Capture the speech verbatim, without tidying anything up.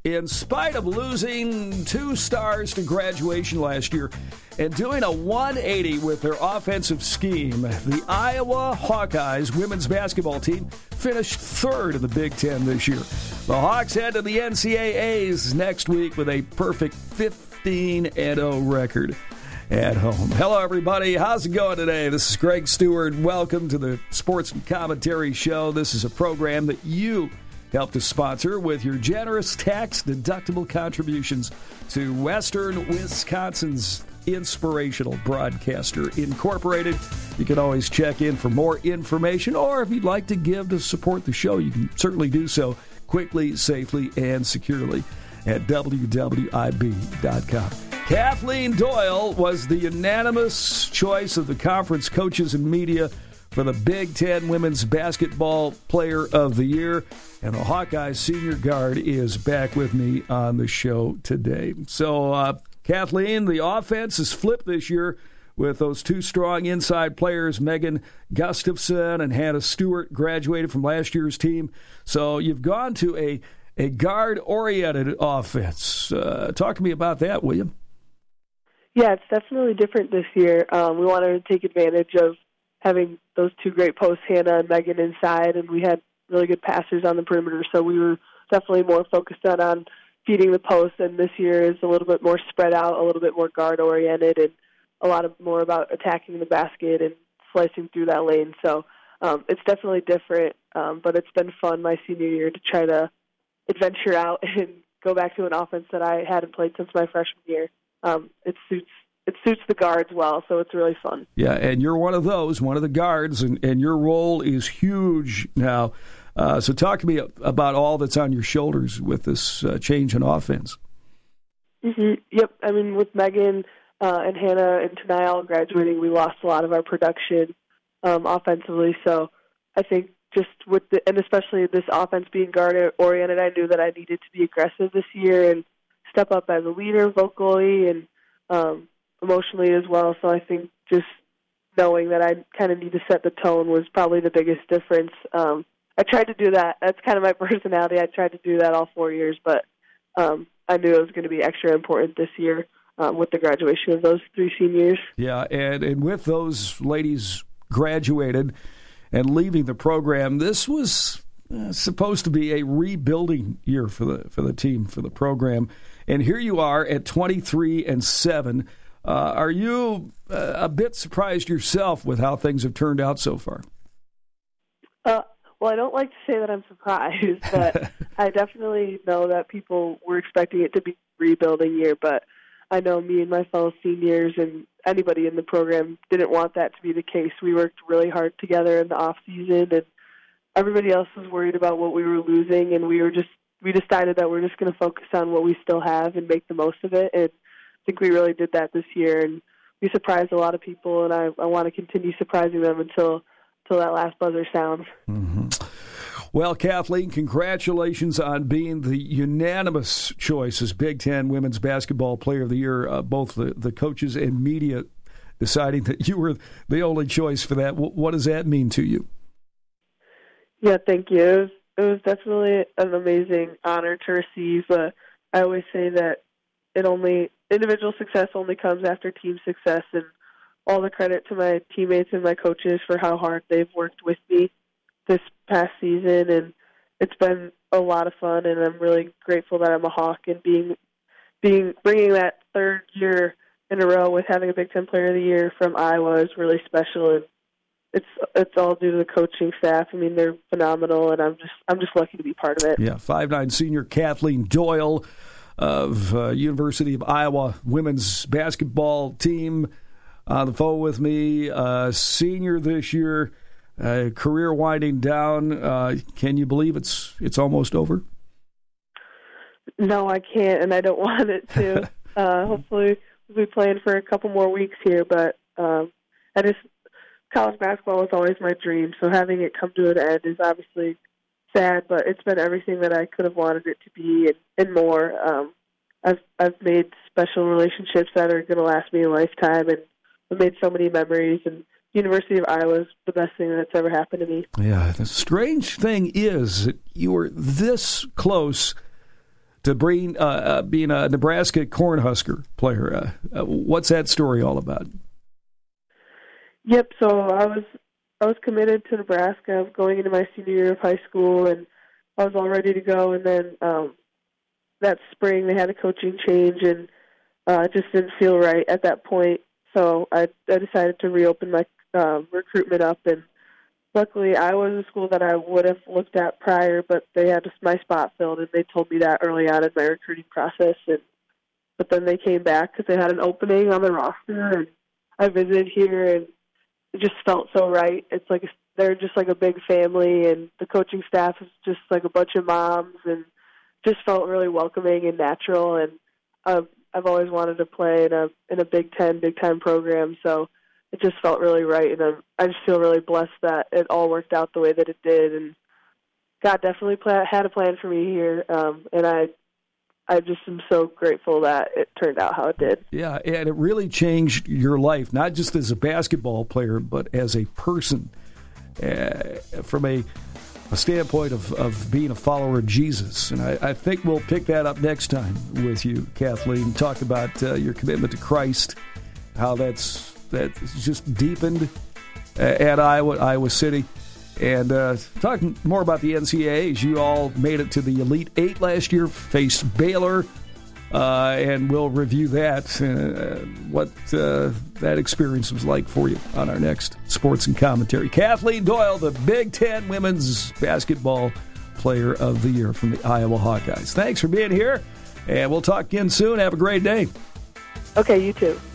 In spite of losing two stars to graduation last year and doing a one eighty with their offensive scheme, the Iowa Hawkeyes women's basketball team finished third in the Big Ten this year. The Hawks head to the N C double A's next week with a perfect fifteen and oh record at home. Hello, everybody. How's it going today? This is Greg Stewart. Welcome to the Sports and Commentary Show. This is a program that you help to sponsor with your generous tax-deductible contributions to Western Wisconsin's Inspirational Broadcaster Incorporated. You can always check in for more information, or if you'd like to give to support the show, you can certainly do so quickly, safely, and securely at w w i b dot com. Kathleen Doyle was the unanimous choice of the conference coaches and media for the Big Ten Women's Basketball Player of the Year. And the Hawkeyes senior guard is back with me on the show today. So, uh, Kathleen, the offense has flipped this year with those two strong inside players, Megan Gustafson and Hannah Stewart, graduated from last year's team. So you've gone to a, a guard-oriented offense. Uh, talk to me about that, will you? Yeah, it's definitely different this year. Um, we wanted to take advantage of having those two great posts, Hannah and Megan, inside, and we had really good passers on the perimeter, so we were definitely more focused on, on feeding the post, and this year is a little bit more spread out, a little bit more guard-oriented, and a lot of more about attacking the basket and slicing through that lane. So um, it's definitely different, um, but it's been fun my senior year to try to adventure out and go back to an offense that I hadn't played since my freshman year. Um, it suits It suits the guards well, so it's really fun. Yeah, and you're one of those, one of the guards, and, and your role is huge now. Uh, so talk to me about all that's on your shoulders with this uh, change in offense. Mm-hmm. Yep, I mean, with Megan uh, and Hannah and Tanai all graduating, we lost a lot of our production um, offensively. So I think just with the, and especially this offense being guard-oriented, I knew that I needed to be aggressive this year and step up as a leader vocally and um, emotionally as well. So I think just knowing that I kind of need to set the tone was probably the biggest difference. Um, I tried to do that. That's kind of my personality. I tried to do that all four years, but um, I knew it was going to be extra important this year um, with the graduation of those three seniors. Yeah, and, and with those ladies graduated and leaving the program, this was uh, supposed to be a rebuilding year for the for the team, for the program. And here you are at twenty-three and seven. Uh, are you uh, a bit surprised yourself with how things have turned out so far? Uh, well, I don't like to say that I'm surprised, but I definitely know that people were expecting it to be a rebuilding year. But I know me and my fellow seniors and anybody in the program didn't want that to be the case. We worked really hard together in the off season, and everybody else was worried about what we were losing, and we were just we decided that we're just going to focus on what we still have and make the most of it. And I think we really did that this year, and we surprised a lot of people, and I, I want to continue surprising them until until that last buzzer sounds. Mm-hmm. Well, Kathleen, congratulations on being the unanimous choice as Big Ten Women's Basketball Player of the Year, uh, both the, the coaches and media deciding that you were the only choice for that. W- what does that mean to you? Yeah, thank you. It was, it was definitely an amazing honor to receive. Uh, I always say that it only individual success only comes after team success, and all the credit to my teammates and my coaches for how hard they've worked with me this past season, and it's been a lot of fun, and I'm really grateful that I'm a Hawk, and being being bringing that third year in a row with having a Big Ten Player of the Year from Iowa is really special, and it's it's all due to the coaching staff. I mean, they're phenomenal, and I'm just I'm just lucky to be part of it. Yeah, five nine senior Kathleen Doyle of uh, University of Iowa women's basketball team on the phone with me, uh, senior this year, uh, career winding down. Uh, can you believe it's it's almost over? No, I can't, and I don't want it to. uh, hopefully, we'll be playing for a couple more weeks here, but um, I just college basketball was always my dream, so having it come to an end is obviously sad, but it's been everything that I could have wanted it to be and, and more. Um, I've I've made special relationships that are going to last me a lifetime, and I've made so many memories, and University of Iowa is the best thing that's ever happened to me. Yeah, the strange thing is that you were this close to bring, uh, uh, being a Nebraska Cornhusker player. Uh, uh, what's that story all about? Yep. So I was I was committed to Nebraska going into my senior year of high school, and I was all ready to go. And then um, that spring they had a coaching change, and uh, it just didn't feel right at that point. So I, I decided to reopen my uh, recruitment up, and luckily I was a school that I would have looked at prior, but they had my spot filled, and they told me that early on in my recruiting process. And but then they came back because they had an opening on the roster, and I visited here, and it just felt so right. It's like they're just like a big family, and the coaching staff is just like a bunch of moms, and just felt really welcoming and natural. And I've I've always wanted to play in a in a Big Ten, Big Time program, so it just felt really right. And I'm, I just feel really blessed that it all worked out the way that it did. And God definitely play, had a plan for me here, um, and I. I just am so grateful that it turned out how it did. Yeah, and it really changed your life, not just as a basketball player, but as a person, uh, from a, a standpoint of, of being a follower of Jesus. And I, I think we'll pick that up next time with you, Kathleen, talk about uh, your commitment to Christ, how that's, that's just deepened uh, at Iowa, Iowa City. And uh, talking more about the N C double A, as you all made it to the Elite Eight last year, faced Baylor, uh, and we'll review that, uh, what uh, that experience was like for you on our next Sports and Commentary. Kathleen Doyle, the Big Ten Women's Basketball Player of the Year from the Iowa Hawkeyes. Thanks for being here, and we'll talk again soon. Have a great day. Okay, you too.